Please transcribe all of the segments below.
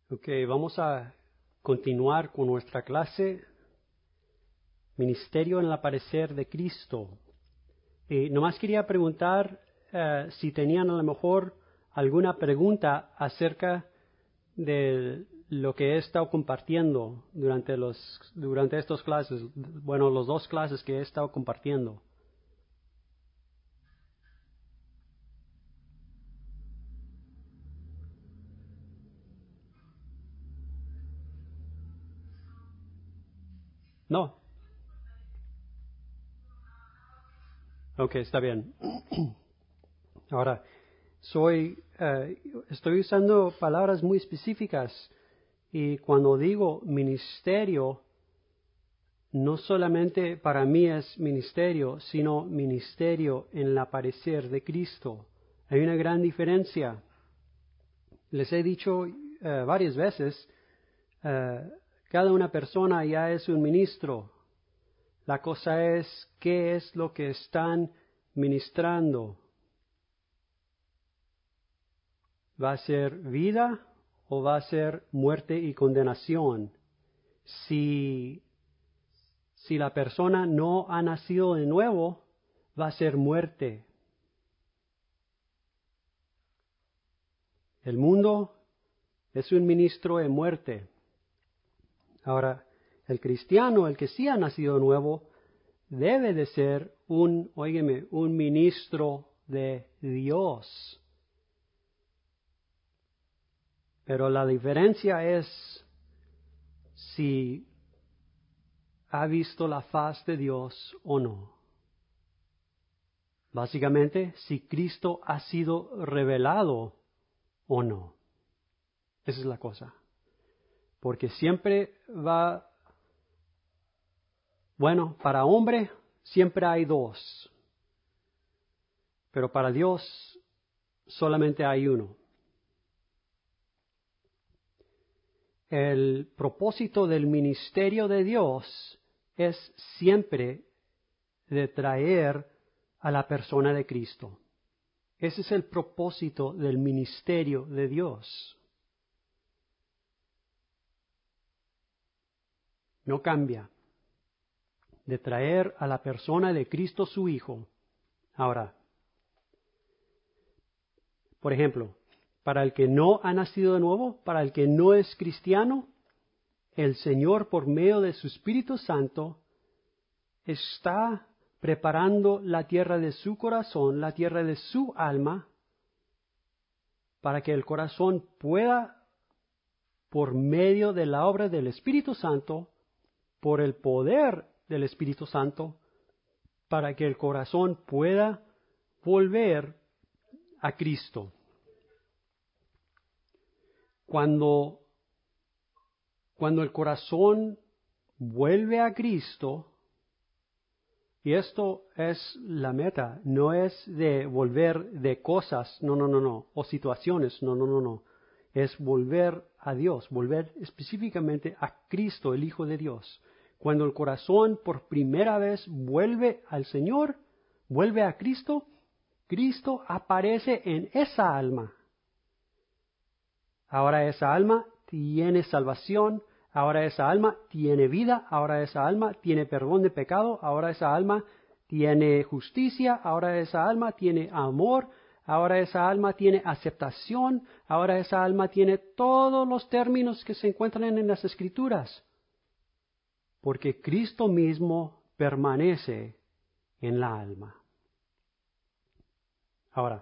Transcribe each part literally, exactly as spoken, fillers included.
Ok, vamos a continuar con nuestra clase Ministerio en el Aparecer de Cristo. Y nomás quería preguntar uh, si tenían a lo mejor alguna pregunta acerca de lo que he estado compartiendo durante los durante estas clases, bueno, los dos clases que he estado compartiendo. No. Ok, está bien. Ahora, soy, uh, estoy usando palabras muy específicas y cuando digo ministerio, no solamente para mí es ministerio, sino ministerio en el aparecer de Cristo. Hay una gran diferencia. Les he dicho uh, varias veces, uh, cada una persona ya es un ministro. La cosa es qué es lo que están ministrando. ¿Va a ser vida o va a ser muerte y condenación? Si, si la persona no ha nacido de nuevo, va a ser muerte. El mundo es un ministro de muerte. Ahora, el cristiano, el que sí ha nacido de nuevo, debe de ser un, óigeme, un ministro de Dios. Pero la diferencia es si ha visto la faz de Dios o no. Básicamente, si Cristo ha sido revelado o no. Esa es la cosa. Porque siempre va, bueno, para hombre siempre hay dos. Pero para Dios solamente hay uno. El propósito del ministerio de Dios es siempre de traer a la persona de Cristo. Ese es el propósito del ministerio de Dios. No cambia. De traer a la persona de Cristo su Hijo. Ahora, por ejemplo, para el que no ha nacido de nuevo, para el que no es cristiano, el Señor por medio de su Espíritu Santo está preparando la tierra de su corazón, la tierra de su alma, para que el corazón pueda, por medio de la obra del Espíritu Santo, por el poder del Espíritu Santo, para que el corazón pueda volver a Cristo. Cuando, cuando el corazón vuelve a Cristo, y esto es la meta, no es de volver de cosas, no, no, no, no, o situaciones, no, no, no, no. Es volver a Dios, volver específicamente a Cristo, el Hijo de Dios. Cuando el corazón por primera vez vuelve al Señor, vuelve a Cristo, Cristo aparece en esa alma. Ahora esa alma tiene salvación. Ahora esa alma tiene vida, ahora esa alma tiene perdón de pecado, ahora esa alma tiene justicia, ahora esa alma tiene amor, ahora esa alma tiene aceptación, ahora esa alma tiene todos los términos que se encuentran en las Escrituras. Porque Cristo mismo permanece en la alma. Ahora,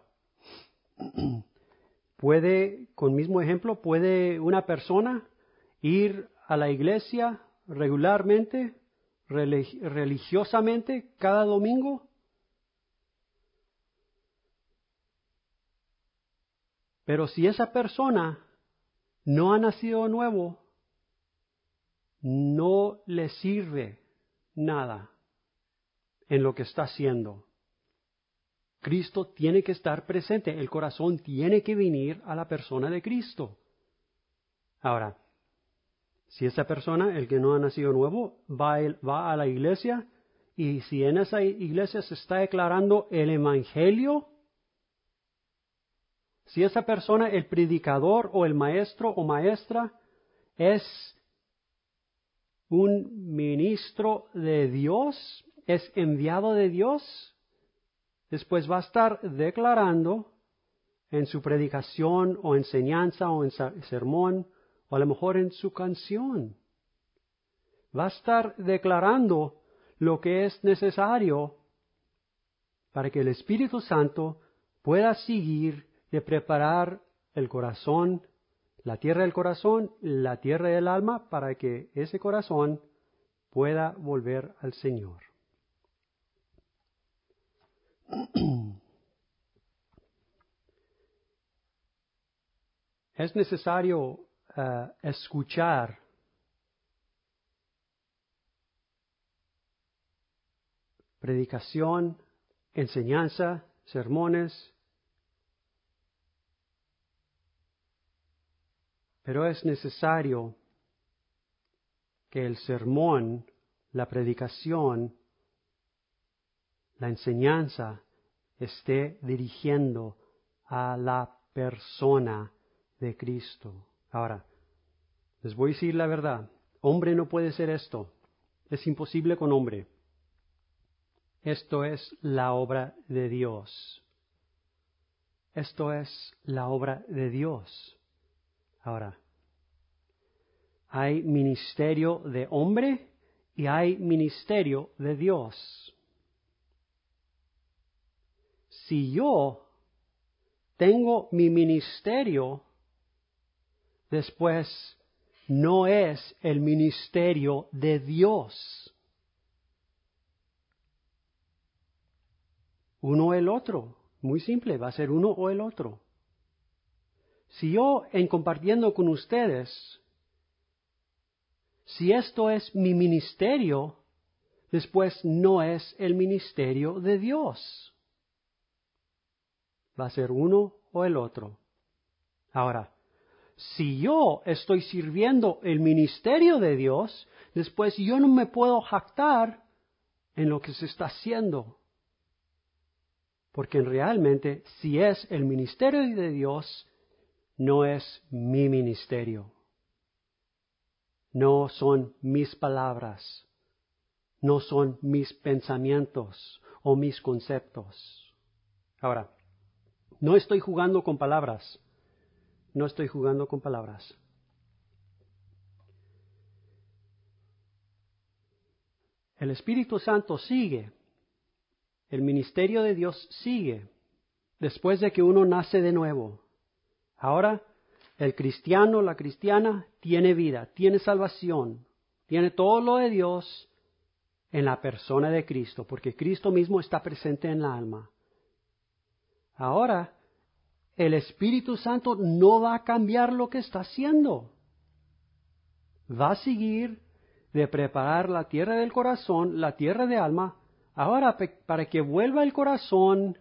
puede, con mismo ejemplo, puede una persona ir a la iglesia regularmente, religiosamente, cada domingo. Pero si esa persona no ha nacido de nuevo, no le sirve nada en lo que está haciendo. Cristo tiene que estar presente, el corazón tiene que venir a la persona de Cristo. Ahora, si esa persona, el que no ha nacido nuevo, va, va a la iglesia y si en esa iglesia se está declarando el Evangelio, Si esa persona, el predicador o el maestro o maestra, es un ministro de Dios, es enviado de Dios, después va a estar declarando en su predicación o enseñanza o en sermón o a lo mejor en su canción. Va a estar declarando lo que es necesario para que el Espíritu Santo pueda seguir de preparar el corazón, la tierra del corazón, la tierra del alma, para que ese corazón pueda volver al Señor. Es necesario uh, escuchar predicación, enseñanza, sermones, pero es necesario que el sermón, la predicación, la enseñanza esté dirigiendo a la persona de Cristo. Ahora, les voy a decir la verdad. Hombre no puede ser esto. Es imposible con hombre. Esto es la obra de Dios. Esto es la obra de Dios. Ahora, hay ministerio de hombre y hay ministerio de Dios. Si yo tengo mi ministerio, después no es el ministerio de Dios. Uno o el otro. Muy simple, va a ser uno o el otro. Si yo, en compartiendo con ustedes, si esto es mi ministerio, después no es el ministerio de Dios. Va a ser uno o el otro. Ahora, si yo estoy sirviendo el ministerio de Dios, después yo no me puedo jactar en lo que se está haciendo. Porque realmente, si es el ministerio de Dios, no es mi ministerio. No son mis palabras. No son mis pensamientos o mis conceptos. Ahora, no estoy jugando con palabras. No estoy jugando con palabras. El Espíritu Santo sigue. El ministerio de Dios sigue después de que uno nace de nuevo. Ahora, el cristiano, la cristiana, tiene vida, tiene salvación, tiene todo lo de Dios en la persona de Cristo, porque Cristo mismo está presente en la alma. Ahora, el Espíritu Santo no va a cambiar lo que está haciendo. Va a seguir de preparar la tierra del corazón, la tierra de alma, ahora para que vuelva el corazón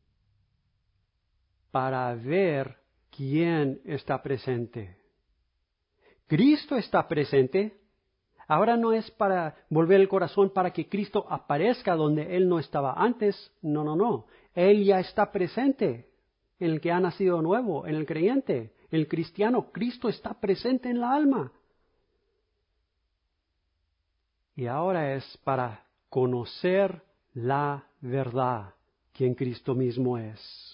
para ver quién está presente. Cristo está presente. Ahora no es para volver el corazón para que Cristo aparezca donde Él no estaba antes. No, no, no. Él ya está presente en el que ha nacido nuevo, en el creyente, en el cristiano. Cristo está presente en la alma. Y ahora es para conocer la verdad, quien Cristo mismo es.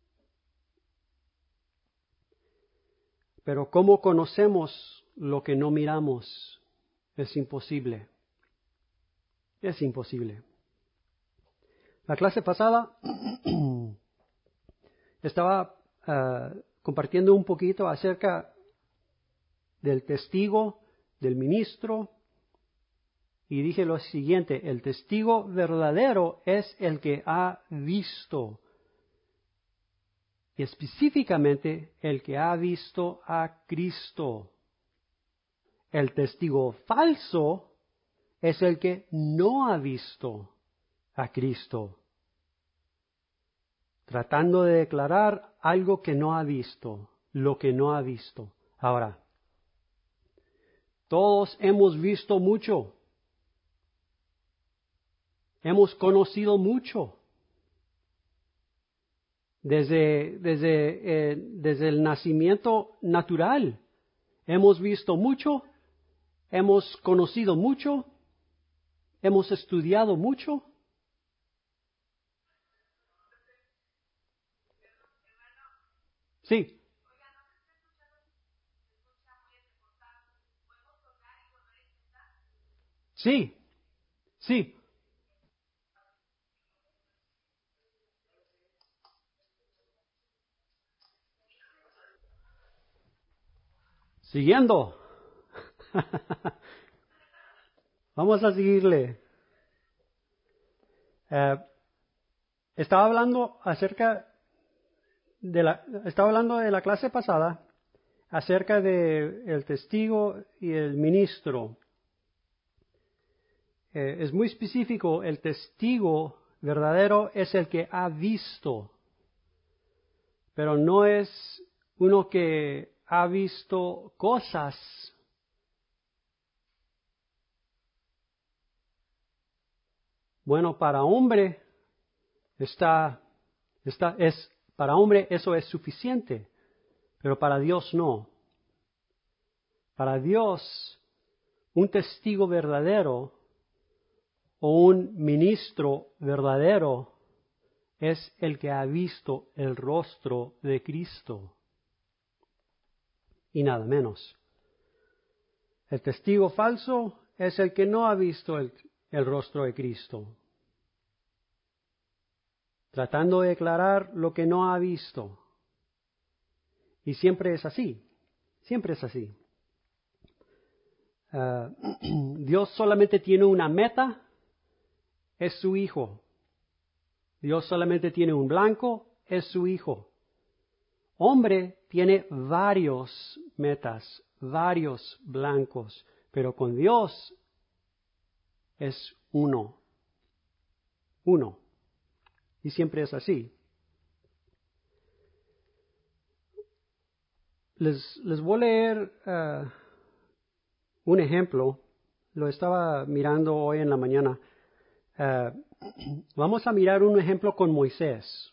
Pero ¿cómo conocemos lo que no miramos? Es imposible. Es imposible. La clase pasada estaba uh, compartiendo un poquito acerca del testigo, del ministro, y dije lo siguiente: el testigo verdadero es el que ha visto, y específicamente el que ha visto a Cristo. El testigo falso es el que no ha visto a Cristo, tratando de declarar algo que no ha visto, lo que no ha visto. Ahora, todos hemos visto mucho, hemos conocido mucho. desde, desde, eh, desde el nacimiento natural. Hemos visto mucho, hemos conocido mucho, hemos estudiado mucho. Sí. Sí, sí. Siguiendo. Vamos a seguirle. Eh, estaba hablando acerca de la, estaba hablando de la clase pasada acerca de el testigo y el ministro. Eh, es muy específico. El testigo verdadero es el que ha visto, pero no es uno que ha visto cosas. Bueno, para hombre está, está, es, para hombre eso es suficiente, pero para Dios no. Para Dios, un testigo verdadero o un ministro verdadero es el que ha visto el rostro de Cristo y nada menos. El testigo falso es el que no ha visto el, el rostro de Cristo, tratando de declarar lo que no ha visto. Y siempre es así, siempre es así. Uh, Dios solamente tiene una meta, es su Hijo. Dios solamente tiene un blanco, es su Hijo. Hombre tiene varios metas, varios blancos, pero con Dios es uno, uno. Y siempre es así. Les, les voy a leer uh, un ejemplo. Lo estaba mirando hoy en la mañana. Uh, vamos a mirar un ejemplo con Moisés.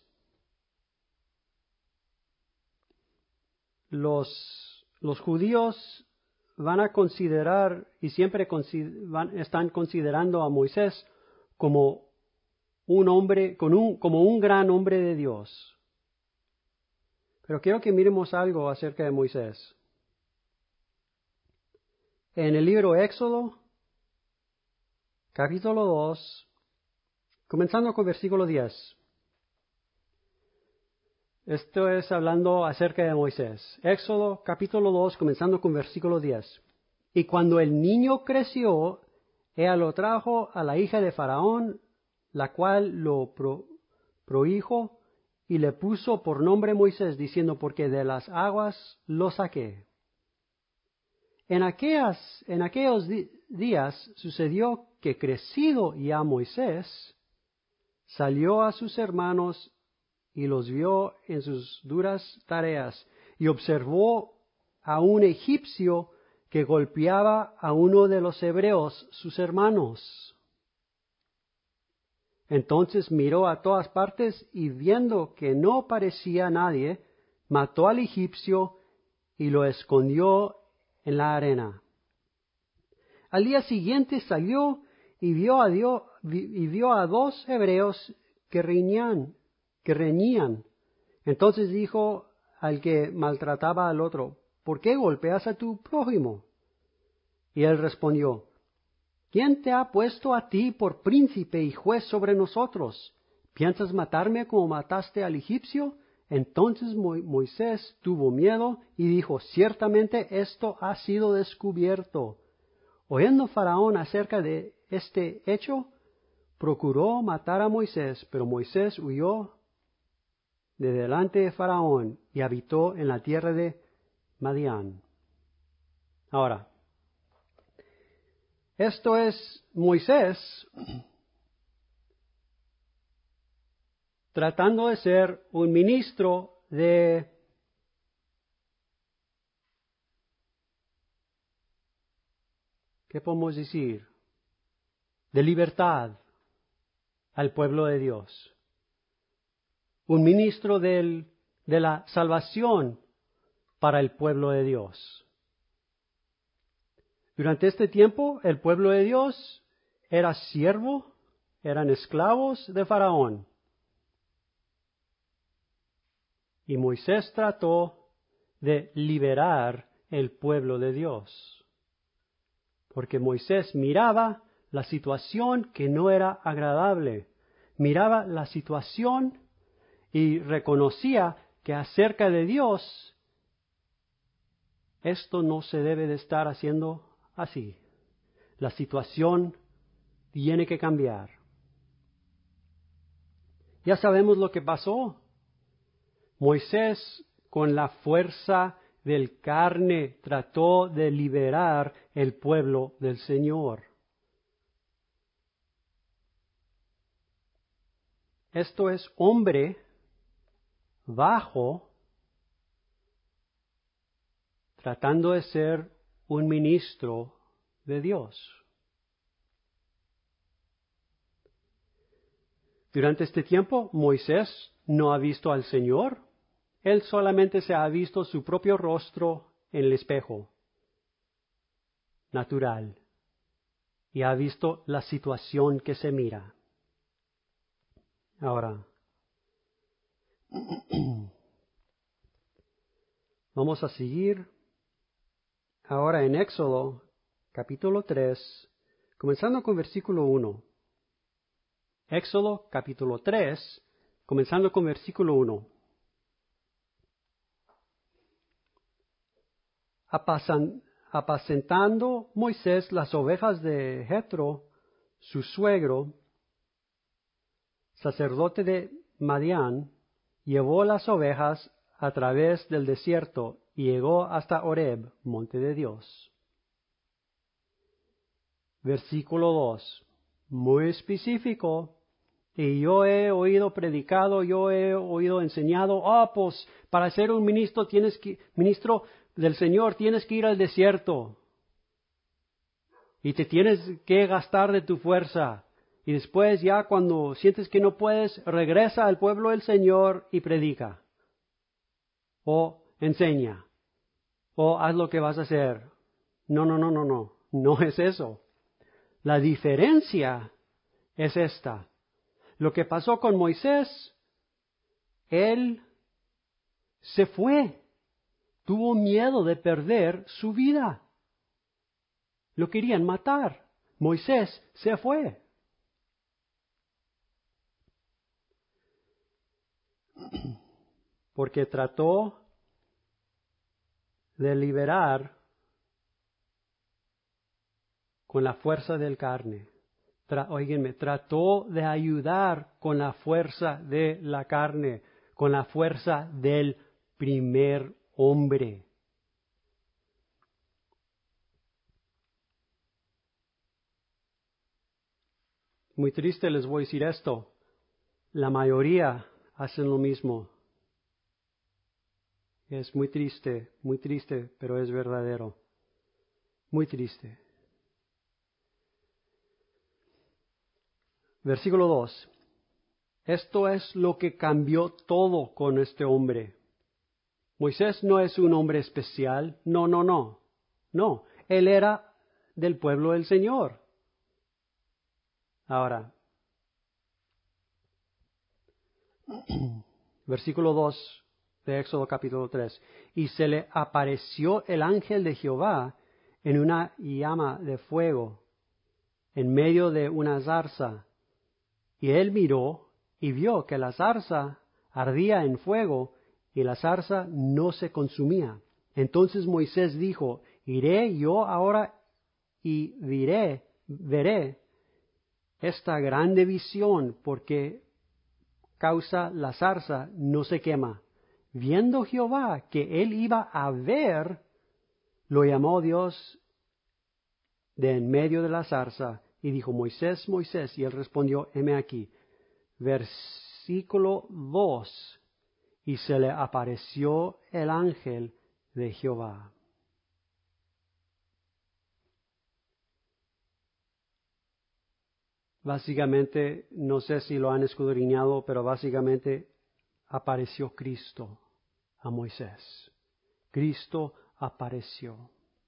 Los, los judíos van a considerar y siempre consider, van, están considerando a Moisés como un hombre, con un, como un gran hombre de Dios. Pero quiero que miremos algo acerca de Moisés. En el libro Éxodo, capítulo dos, comenzando con versículo diez. Esto es hablando acerca de Moisés. Éxodo, capítulo dos, comenzando con versículo diez. Y cuando el niño creció, ella lo trajo a la hija de Faraón, la cual lo pro, prohijo y le puso por nombre Moisés, diciendo, porque de las aguas lo saqué. En, aquellas, en aquellos di- días sucedió que crecido ya Moisés, salió a sus hermanos y los vio en sus duras tareas y observó a un egipcio que golpeaba a uno de los hebreos, sus hermanos. Entonces miró a todas partes y viendo que no parecía nadie, mató al egipcio y lo escondió en la arena. Al día siguiente salió y vio a, Dios, y vio a dos hebreos que reñían, que reñían. Entonces dijo al que maltrataba al otro, ¿por qué golpeas a tu prójimo? Y él respondió, ¿quién te ha puesto a ti por príncipe y juez sobre nosotros? ¿Piensas matarme como mataste al egipcio? Entonces Moisés tuvo miedo y dijo, ciertamente esto ha sido descubierto. Oyendo Faraón acerca de este hecho, procuró matar a Moisés, pero Moisés huyó de delante de Faraón y habitó en la tierra de Madián. Ahora, esto es Moisés tratando de ser un ministro de ¿qué podemos decir? De libertad al pueblo de Dios. un ministro del, de la salvación para el pueblo de Dios. Durante este tiempo, el pueblo de Dios era siervo, eran esclavos de Faraón. Y Moisés trató de liberar el pueblo de Dios, porque Moisés miraba la situación que no era agradable, miraba la situación y reconocía que acerca de Dios, esto no se debe de estar haciendo así. La situación tiene que cambiar. Ya sabemos lo que pasó. Moisés, con la fuerza del carne, trató de liberar el pueblo del Señor. Esto es hombre bajo, tratando de ser un ministro de Dios. Durante este tiempo, Moisés no ha visto al Señor. Él solamente se ha visto su propio rostro en el espejo natural y ha visto la situación que se mira. Ahora, vamos a seguir ahora en Éxodo, capítulo tres, comenzando con versículo uno. Éxodo, capítulo tres, comenzando con versículo uno. Apasan, apacentando Moisés las ovejas de Jetro, su suegro, sacerdote de Madián, llevó las ovejas a través del desierto y llegó hasta Horeb, monte de Dios. Versículo dos, muy específico. Y yo he oído predicado, yo he oído enseñado, oh, pues para ser un ministro tienes que, ministro del Señor tienes que ir al desierto. Y te tienes que gastar de tu fuerza. Y después ya cuando sientes que no puedes, regresa al pueblo del Señor y predica. O enseña. O haz lo que vas a hacer. No, no, no, no, no. No es eso. La diferencia es esta. Lo que pasó con Moisés, él se fue. Tuvo miedo de perder su vida. Lo querían matar. Moisés se fue. Porque trató de liberar con la fuerza del carne. Tra- Óiganme, trató de ayudar con la fuerza de la carne, con la fuerza del primer hombre. Muy triste les voy a decir esto. La mayoría hacen lo mismo. Es muy triste, muy triste, pero es verdadero. Muy triste. Versículo dos. Esto es lo que cambió todo con este hombre. Moisés no es un hombre especial. No, no, no. No, él era del pueblo del Señor. Ahora, versículo dos de Éxodo capítulo tres. Y se le apareció el ángel de Jehová en una llama de fuego, en medio de una zarza. Y él miró y vio que la zarza ardía en fuego y la zarza no se consumía. Entonces Moisés dijo, iré yo ahora y diré, veré esta grande visión, porque causa la zarza no se quema. Viendo Jehová que él iba a ver, lo llamó Dios de en medio de la zarza y dijo, Moisés, Moisés, y él respondió, heme aquí. Versículo dos, y se le apareció el ángel de Jehová. Básicamente, no sé si lo han escudriñado, pero básicamente apareció Cristo a Moisés. Cristo apareció.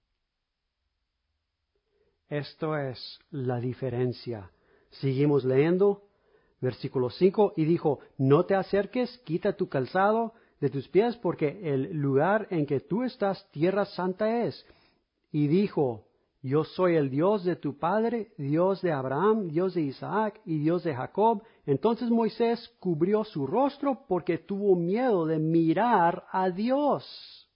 Esto es la diferencia. Seguimos leyendo. Versículo cinco, y dijo, no te acerques, quita tu calzado de tus pies, porque el lugar en que tú estás, tierra santa es. Y dijo, yo soy el Dios de tu padre, Dios de Abraham, Dios de Isaac y Dios de Jacob. Entonces Moisés cubrió su rostro porque tuvo miedo de mirar a Dios.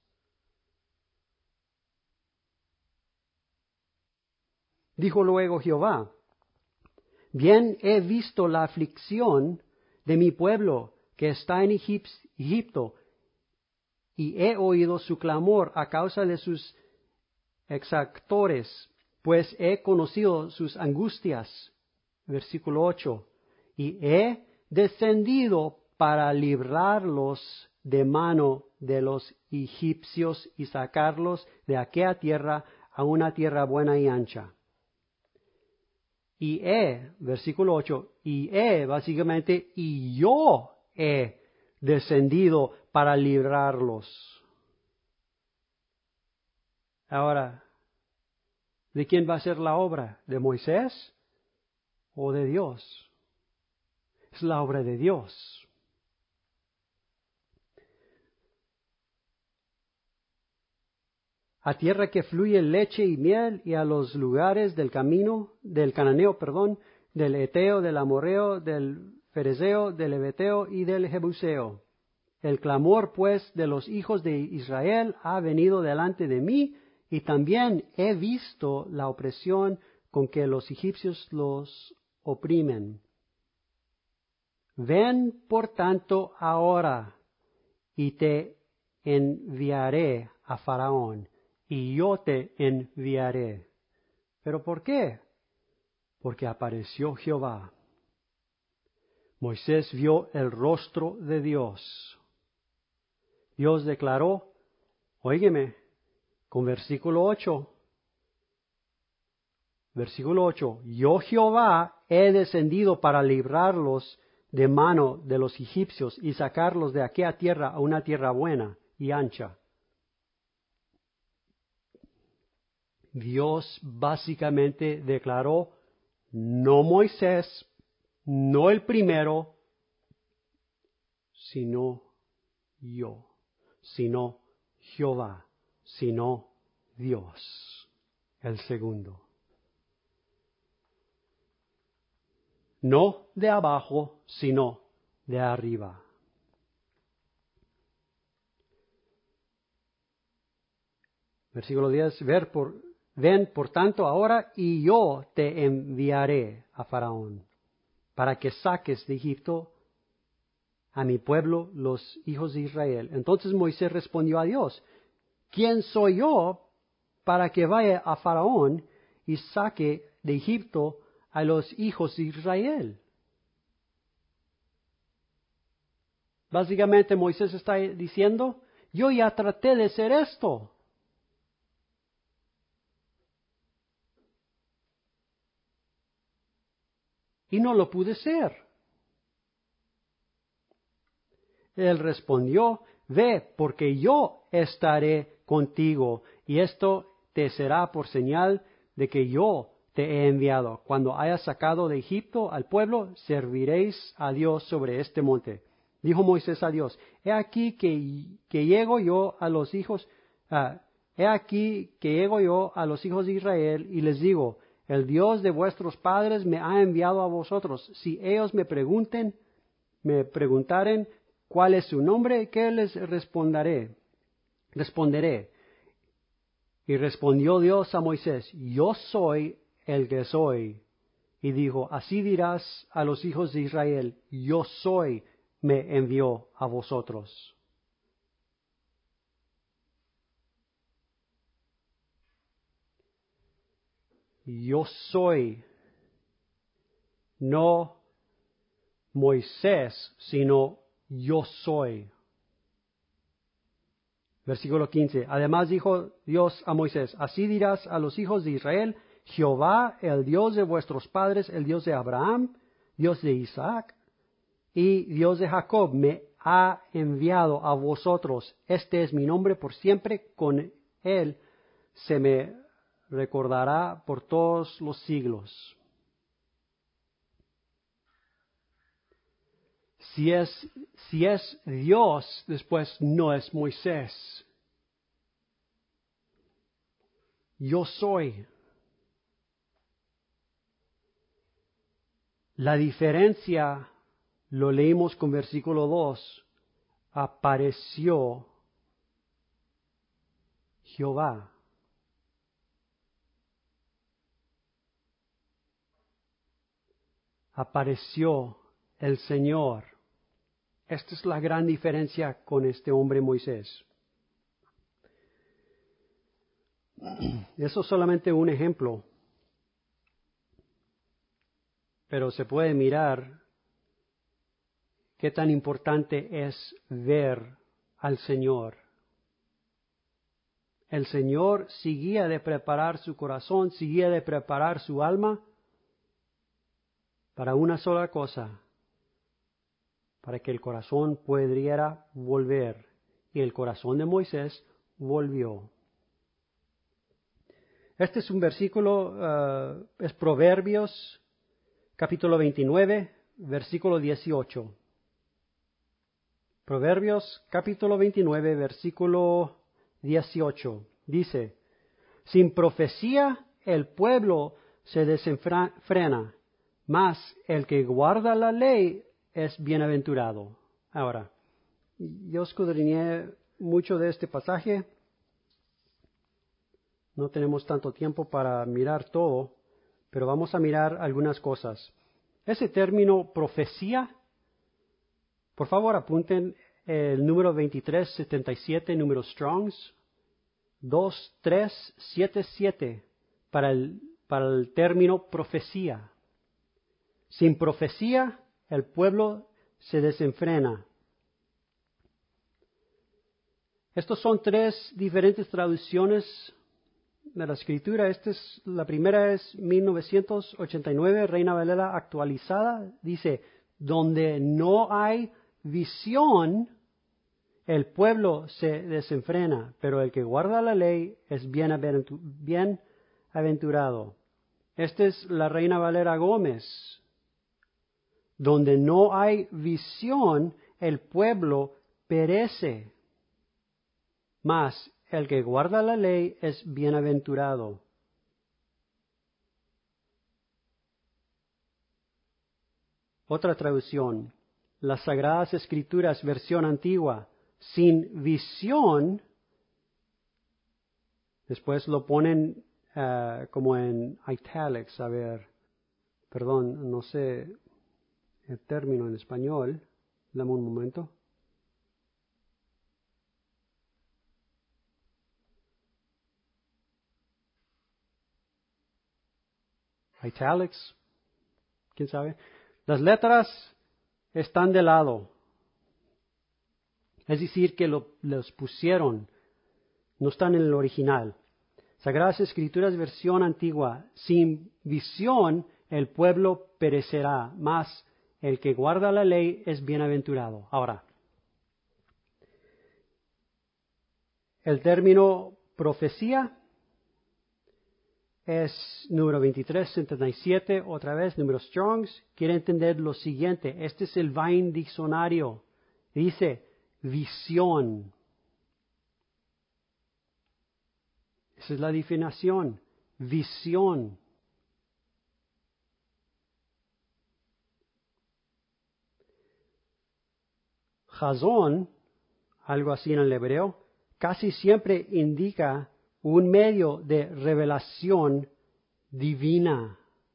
Dijo luego Jehová, bien he visto la aflicción de mi pueblo que está en Egipto, y he oído su clamor a causa de sus exactores, pues he conocido sus angustias. Versículo ocho. Y he descendido para librarlos de mano de los egipcios y sacarlos de aquella tierra a una tierra buena y ancha. Y he, versículo ocho, y he, básicamente, y yo he descendido para librarlos. Ahora, ¿de quién va a ser la obra? ¿De Moisés o de Dios? Es la obra de Dios. A tierra que fluye leche y miel, y a los lugares del camino, del cananeo, perdón, del eteo, del amorreo, del ferezeo, del heveo y del jebuseo. El clamor, pues, de los hijos de Israel ha venido delante de mí, y también he visto la opresión con que los egipcios los oprimen. Ven, por tanto, ahora, y te enviaré a Faraón, y yo te enviaré. ¿Pero por qué? Porque apareció Jehová. Moisés vio el rostro de Dios. Dios declaró, óigeme, con versículo ocho, versículo ocho, yo Jehová he descendido para librarlos de mano de los egipcios y sacarlos de aquella tierra a una tierra buena y ancha. Dios básicamente declaró, no Moisés, no el primero, sino yo, sino Jehová, sino Dios, el segundo. No de abajo, sino de arriba. Versículo diez, ver por, ven por tanto ahora y yo te enviaré a Faraón, para que saques de Egipto a mi pueblo, los hijos de Israel. Entonces Moisés respondió a Dios, ¿quién soy yo para que vaya a Faraón y saque de Egipto a los hijos de Israel? Básicamente Moisés está diciendo, yo ya traté de hacer esto. Y no lo pude hacer. Él respondió, ve, porque yo estaré contigo, y esto te será por señal de que yo te he enviado. Cuando hayas sacado de Egipto al pueblo, serviréis a Dios sobre este monte. Dijo Moisés a Dios, he aquí que, que llego yo a los hijos, uh, he aquí que llego yo a los hijos de Israel y les digo, el Dios de vuestros padres me ha enviado a vosotros. Si ellos me pregunten, me preguntaren cuál es su nombre, ¿qué les responderé? Responderé. Y respondió Dios a Moisés, yo soy el que soy. Y dijo, así dirás a los hijos de Israel, yo soy, me envió a vosotros. Yo soy, no Moisés, sino yo soy. Versículo quince. Además dijo Dios a Moisés, así dirás a los hijos de Israel, Jehová, el Dios de vuestros padres, el Dios de Abraham, Dios de Isaac y Dios de Jacob, me ha enviado a vosotros. Este es mi nombre por siempre, con él se me recordará por todos los siglos. Si es, si es Dios, después no es Moisés. Yo soy. La diferencia, lo leímos con versículo dos, apareció Jehová. Apareció el Señor. Esta es la gran diferencia con este hombre Moisés. Eso es solamente un ejemplo, pero se puede mirar qué tan importante es ver al Señor. El Señor seguía de preparar su corazón, seguía de preparar su alma para una sola cosa, para que el corazón pudiera volver. Y el corazón de Moisés volvió. Este es un versículo, uh, es Proverbios, capítulo veintinueve, versículo dieciocho. Proverbios, capítulo veintinueve, versículo dieciocho. Dice, sin profecía el pueblo se desenfrena, mas el que guarda la ley es bienaventurado. Ahora, yo escudriñé mucho de este pasaje. No tenemos tanto tiempo para mirar todo, pero vamos a mirar algunas cosas. Ese término profecía, por favor apunten el número veintitrés setenta y siete, número Strongs, dos tres siete siete para el, para el término profecía. Sin profecía el pueblo se desenfrena. Estos son tres diferentes traducciones de la escritura. Esta es, la primera es mil novecientos ochenta y nueve, Reina Valera actualizada. Dice, donde no hay visión, el pueblo se desenfrena, pero el que guarda la ley es bienaventurado. Esta es la Reina Valera Gómez. Donde no hay visión, el pueblo perece. Mas el que guarda la ley es bienaventurado. Otra traducción, las Sagradas Escrituras, versión antigua, sin visión, después lo ponen uh, como en italics, a ver, perdón, no sé el término en español, dame un momento. Italics, ¿quién sabe? Las letras están de lado. Es decir, que lo, los pusieron, no están en el original. Sagradas Escrituras, versión antigua. Sin visión el pueblo perecerá, mas el que guarda la ley es bienaventurado. Ahora, el término profecía es número veintitrés setenta y siete, otra vez, número Strongs. Quiere entender lo siguiente. Este es el Vine Diccionario. Dice, visión. Esa es la definición. Visión. Jazón, algo así en el hebreo, casi siempre indica un medio de revelación divina.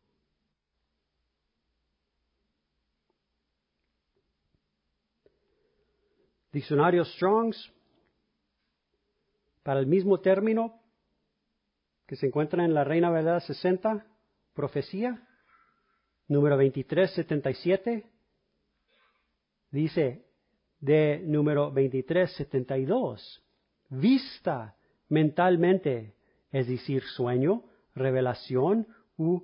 Diccionario Strongs, para el mismo término que se encuentra en la Reina Valera sesenta, profecía, número veintitrés setenta y siete, dice de número veintitrés setenta y dos, vista mentalmente, es decir, sueño, revelación u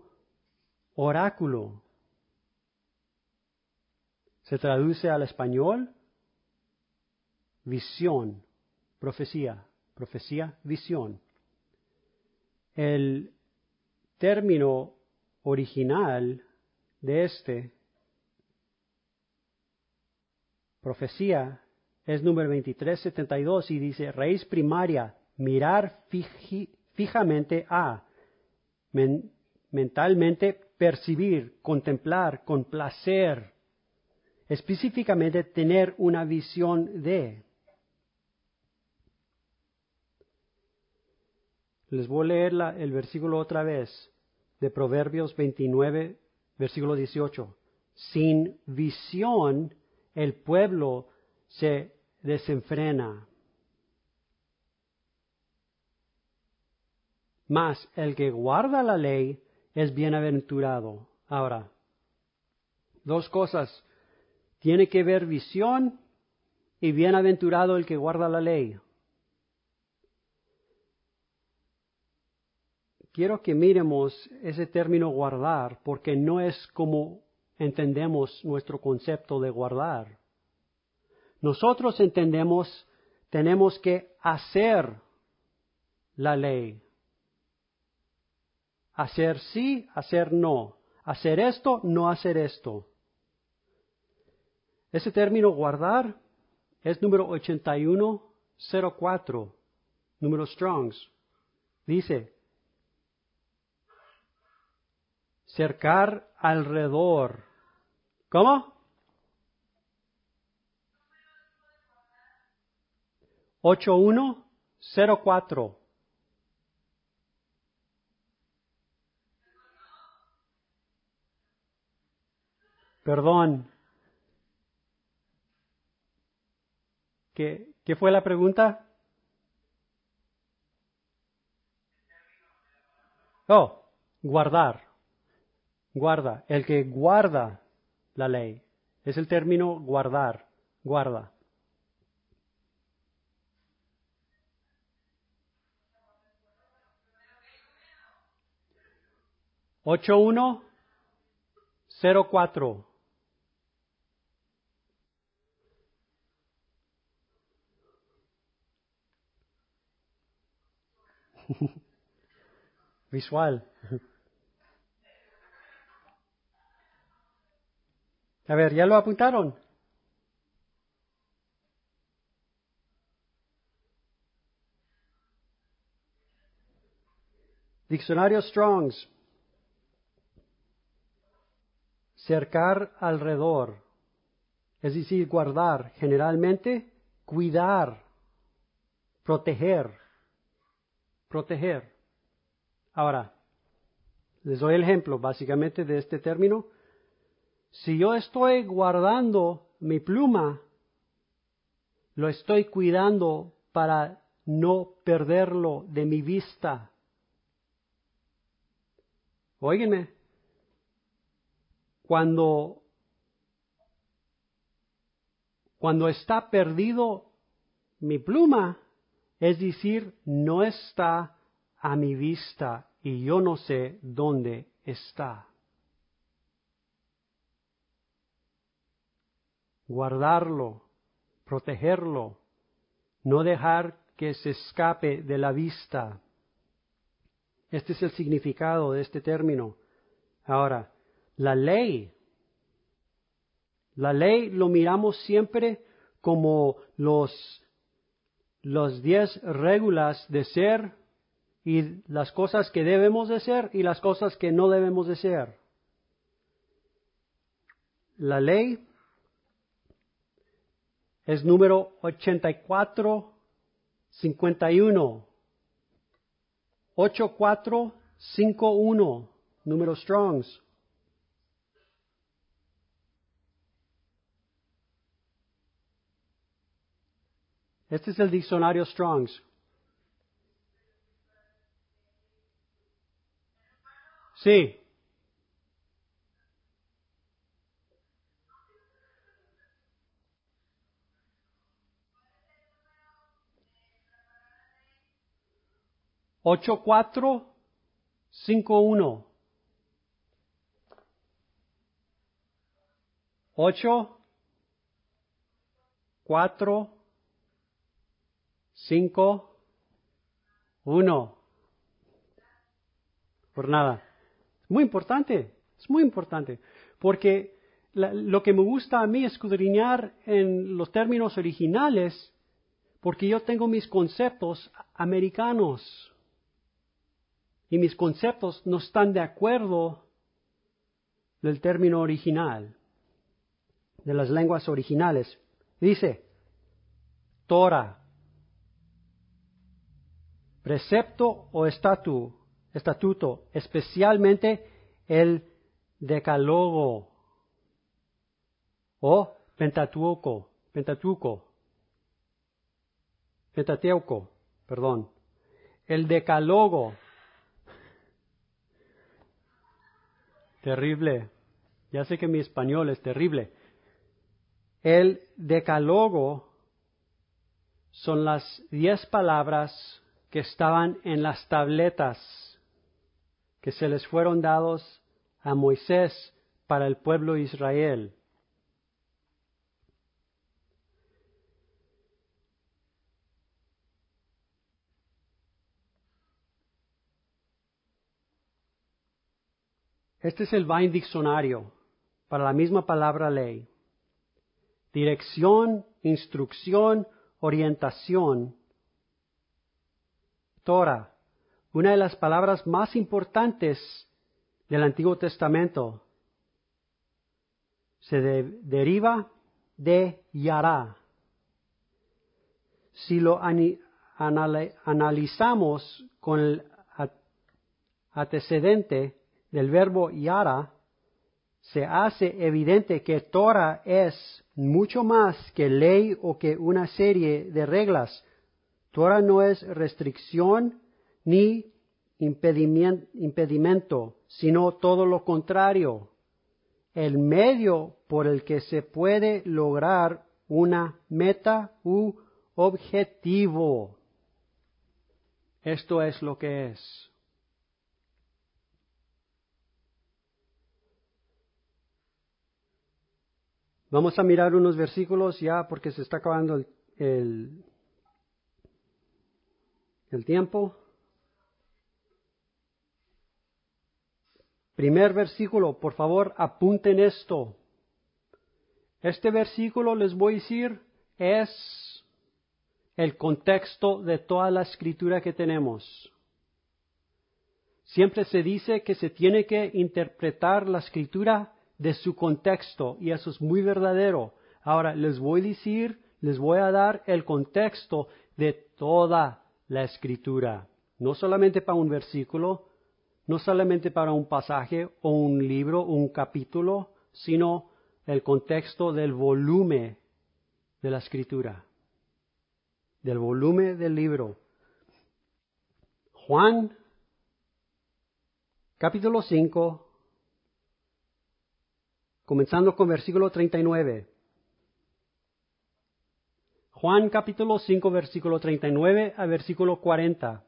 oráculo. Se traduce al español visión, profecía, profecía, visión. El término original de este, profecía, es número veintitrés setenta y dos y dice, raíz primaria, mirar fiji, fijamente a, men, mentalmente percibir, contemplar, con placer, específicamente tener una visión de. Les voy a leer la, el versículo otra vez, de Proverbios veintinueve, versículo dieciocho. Sin visión, el pueblo se desenfrena. Mas el que guarda la ley es bienaventurado. Ahora, dos cosas. Tiene que ver visión y bienaventurado el que guarda la ley. Quiero que miremos ese término guardar, porque no es como entendemos nuestro concepto de guardar. Nosotros entendemos, tenemos que hacer la ley. Hacer sí, hacer no. Hacer esto, no hacer esto. Ese término guardar es número ochenta y uno cero cuatro, número Strongs. Dice, cercar alrededor. ¿Cómo? ochenta y uno cero cuatro. Perdón. ¿Qué, ¿Qué fue la pregunta? Oh, guardar. Guarda. El que guarda la ley. Es el término guardar. Guarda. ochenta y uno cero cuatro. Visual. A ver, ¿ya lo apuntaron? Diccionario Strongs. Cercar alrededor. Es decir, guardar. Generalmente, cuidar. Proteger. Proteger. Ahora, les doy el ejemplo básicamente de este término. Si yo estoy guardando mi pluma, lo estoy cuidando para no perderlo de mi vista. Óiganme, cuando, cuando está perdido mi pluma, es decir, no está a mi vista y yo no sé dónde está. Guardarlo, protegerlo, no dejar que se escape de la vista. Este es el significado de este término. Ahora, la ley. La ley lo miramos siempre como los, los diez reglas de ser y las cosas que debemos de ser y las cosas que no debemos de ser. La ley es número ochenta y cuatro cincuenta y uno. ochenta y cuatro cincuenta y uno, número Strongs. Este es el diccionario Strongs. Sí. ochenta y cuatro cincuenta y uno. ocho, cuatro, cinco, uno. Por nada. Muy importante, es muy importante, porque la, lo que me gusta a mí es escudriñar en los términos originales, porque yo tengo mis conceptos americanos y mis conceptos no están de acuerdo del término original, de las lenguas originales. Dice, Torah, precepto o estatu, estatuto, especialmente el decálogo o Pentateuco, Pentateuco, Pentateuco, perdón, el decálogo. Terrible. Ya sé que mi español es terrible. El decálogo son las diez palabras que estaban en las tabletas que se les fueron dados a Moisés para el pueblo de Israel. Este es el Vine Diccionario para la misma palabra ley. Dirección, instrucción, orientación. Torah, una de las palabras más importantes del Antiguo Testamento, se de, deriva de Yará. Si lo ani, anal, analizamos con el antecedente del verbo Yara, se hace evidente que Torah es mucho más que ley o que una serie de reglas. Torah no es restricción ni impedimento, sino todo lo contrario, el medio por el que se puede lograr una meta u objetivo. Esto es lo que es. Vamos a mirar unos versículos ya porque se está acabando el, el, el tiempo. Primer versículo, por favor, apunten esto. Este versículo, les voy a decir, es el contexto de toda la escritura que tenemos. Siempre se dice que se tiene que interpretar la escritura de su contexto, y eso es muy verdadero. Ahora, les voy a decir, les voy a dar el contexto de toda la escritura. No solamente para un versículo, no solamente para un pasaje o un libro, un capítulo, sino el contexto del volumen de la escritura, del volumen del libro. Juan, capítulo cinco, comenzando con versículo treinta y nueve. Juan capítulo cinco, versículo treinta y nueve a versículo cuarenta.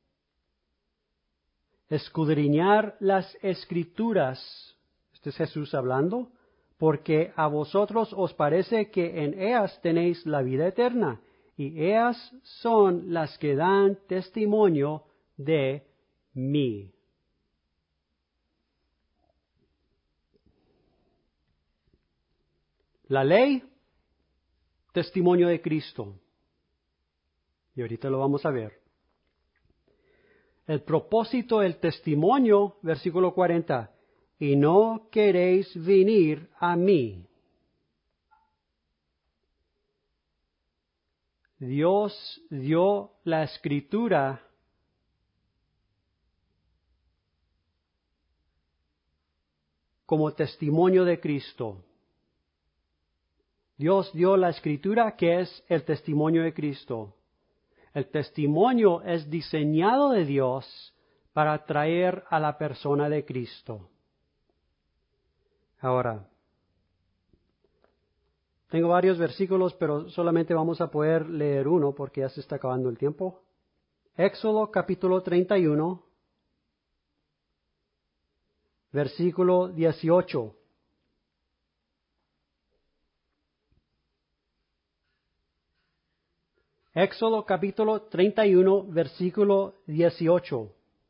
Escudriñar las escrituras, este es Jesús hablando, porque a vosotros os parece que en ellas tenéis la vida eterna, y ellas son las que dan testimonio de mí. La ley, testimonio de Cristo. Y ahorita lo vamos a ver. El propósito del testimonio, versículo cuarenta, y no queréis venir a mí. Dios dio la escritura como testimonio de Cristo. Dios dio la escritura que es el testimonio de Cristo. El testimonio es diseñado de Dios para atraer a la persona de Cristo. Ahora, tengo varios versículos, pero solamente vamos a poder leer uno porque ya se está acabando el tiempo. Éxodo capítulo treinta y uno, versículo dieciocho. Éxodo capítulo treinta y uno, versículo dieciocho.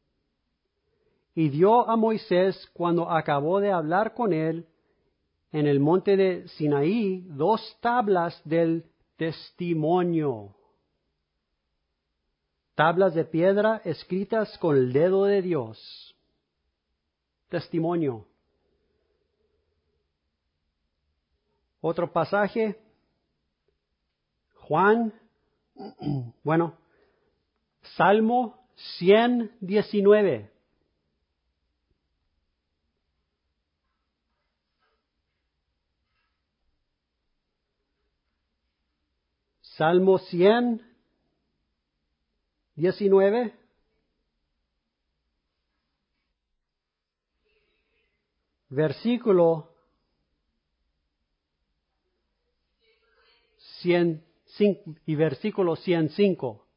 Y dio a Moisés, cuando acabó de hablar con él, en el monte de Sinaí, dos tablas del testimonio. Tablas de piedra escritas con el dedo de Dios. Testimonio. Otro pasaje. Juan, bueno, Salmo ciento diecinueve. Salmo ciento diecinueve. Versículo cien y versículo ciento cinco.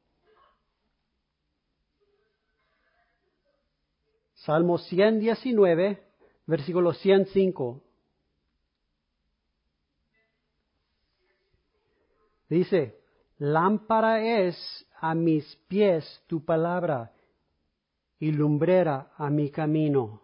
Salmo ciento diecinueve, versículo ciento cinco. Dice, lámpara es a mis pies tu palabra y lumbrera a mi camino.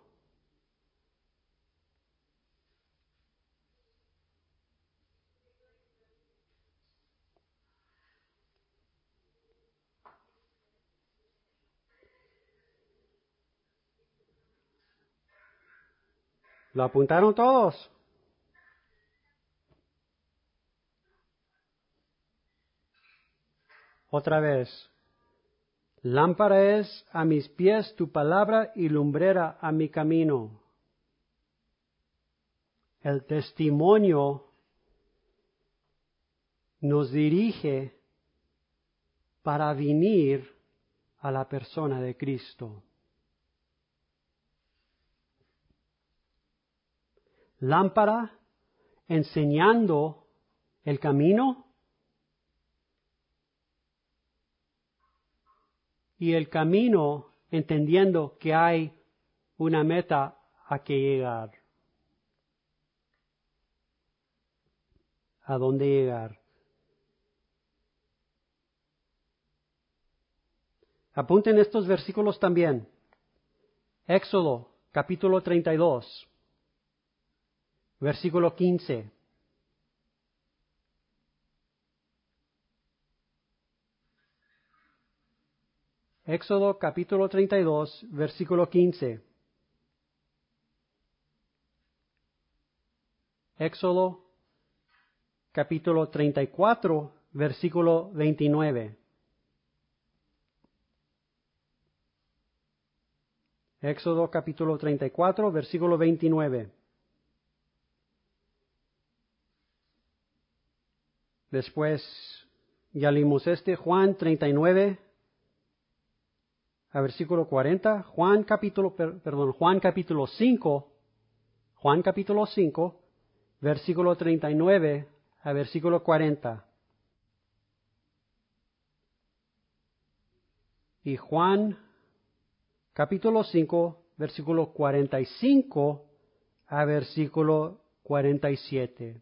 ¿Lo apuntaron todos? Otra vez. Lámpara es a mis pies tu palabra y lumbrera a mi camino. El testimonio nos dirige para venir a la persona de Cristo. Lámpara enseñando el camino y el camino entendiendo que hay una meta a que llegar. ¿A dónde llegar? Apunten estos versículos también. Éxodo, capítulo treinta y dos, versículo quince. Éxodo, capítulo treinta y dos, versículo quince. Éxodo, capítulo treinta y cuatro, versículo veintinueve. Éxodo capítulo treinta y cuatro, versículo veintinueve. Después ya leímos este, Juan treinta y nueve, a versículo cuarenta. Juan capítulo, per, perdón, Juan capítulo cinco, Juan capítulo cinco, versículo treinta y nueve a versículo cuarenta. Y Juan capítulo cinco, versículo cuarenta y cinco a versículo cuarenta y siete.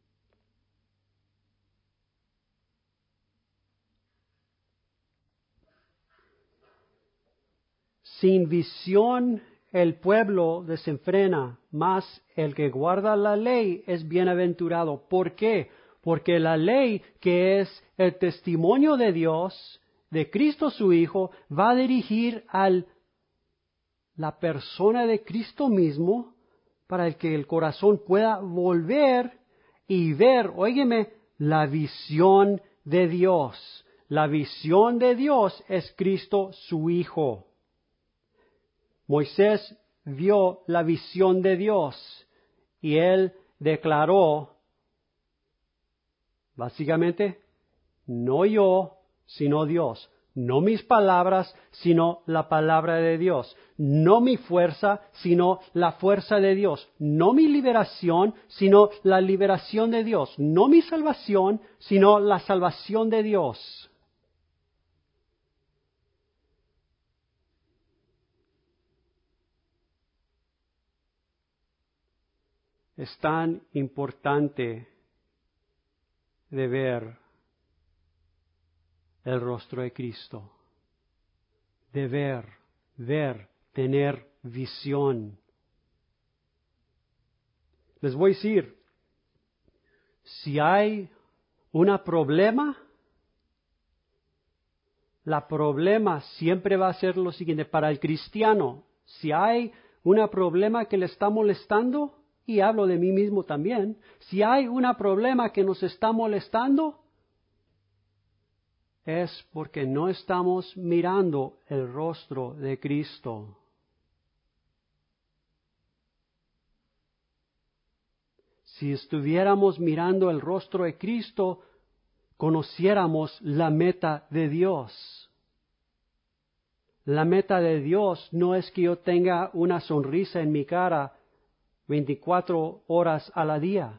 Sin visión el pueblo desenfrena, mas el que guarda la ley es bienaventurado. ¿Por qué? Porque la ley, que es el testimonio de Dios, de Cristo su Hijo, va a dirigir a la persona de Cristo mismo para que el corazón pueda volver y ver, óyeme, la visión de Dios. La visión de Dios es Cristo su Hijo. Moisés vio la visión de Dios y él declaró, básicamente, no yo, sino Dios. No mis palabras, sino la palabra de Dios. No mi fuerza, sino la fuerza de Dios. No mi liberación, sino la liberación de Dios. No mi salvación, sino la salvación de Dios. Es tan importante de ver el rostro de Cristo. De ver, ver, tener visión. Les voy a decir, si hay un problema, la problema siempre va a ser lo siguiente. Para el cristiano, si hay un problema que le está molestando, y hablo de mí mismo también, si hay un problema que nos está molestando, es porque no estamos mirando el rostro de Cristo. Si estuviéramos mirando el rostro de Cristo, conociéramos la meta de Dios. La meta de Dios no es que yo tenga una sonrisa en mi cara veinticuatro horas a la día.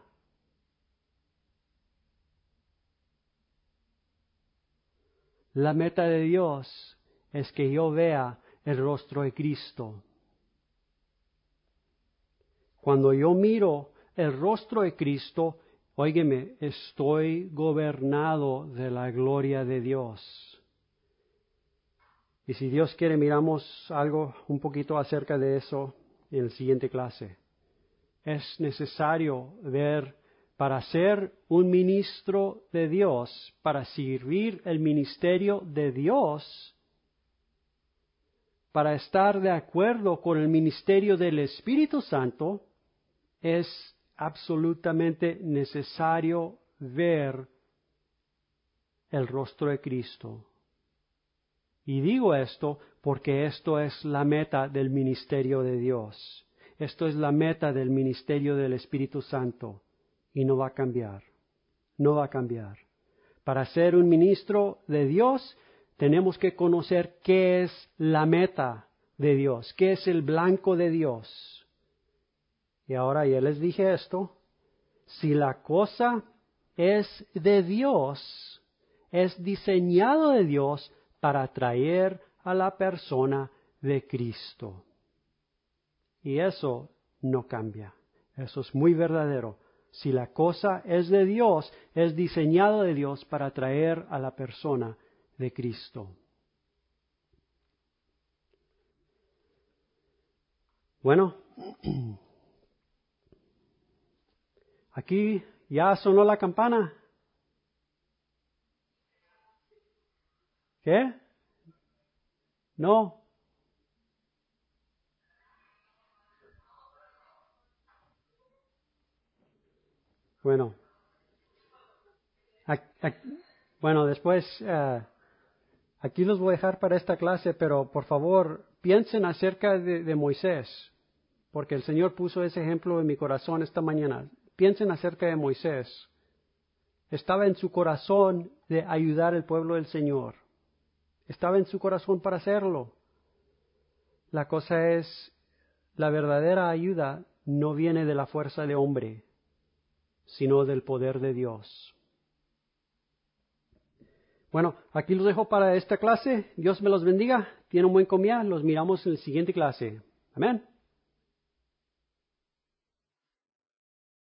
La meta de Dios es que yo vea el rostro de Cristo. Cuando yo miro el rostro de Cristo, óigeme, estoy gobernado de la gloria de Dios. Y si Dios quiere, miramos algo un poquito acerca de eso en la siguiente clase. Es necesario ver, para ser un ministro de Dios, para servir el ministerio de Dios, para estar de acuerdo con el ministerio del Espíritu Santo, es absolutamente necesario ver el rostro de Cristo. Y digo esto porque esto es la meta del ministerio de Dios. Esto es la meta del ministerio del Espíritu Santo. Y no va a cambiar. No va a cambiar. Para ser un ministro de Dios, tenemos que conocer qué es la meta de Dios, qué es el blanco de Dios. Y ahora ya les dije esto, si la cosa es de Dios, es diseñado de Dios para atraer a la persona de Cristo. Y eso no cambia. Eso es muy verdadero. Si la cosa es de Dios, es diseñado de Dios para atraer a la persona de Cristo. Bueno, aquí ya sonó la campana. ¿Qué? No. Bueno. Ac- ac- bueno, después uh, aquí los voy a dejar para esta clase, pero por favor piensen acerca de, de Moisés, porque el Señor puso ese ejemplo en mi corazón esta mañana. Piensen acerca de Moisés. Estaba en su corazón de ayudar al pueblo del Señor. Estaba en su corazón para hacerlo. La cosa es, la verdadera ayuda no viene de la fuerza de hombre, sino del poder de Dios. Bueno, aquí los dejo para esta clase. Dios me los bendiga. Tienen un buen comida. Los miramos en la siguiente clase. Amén.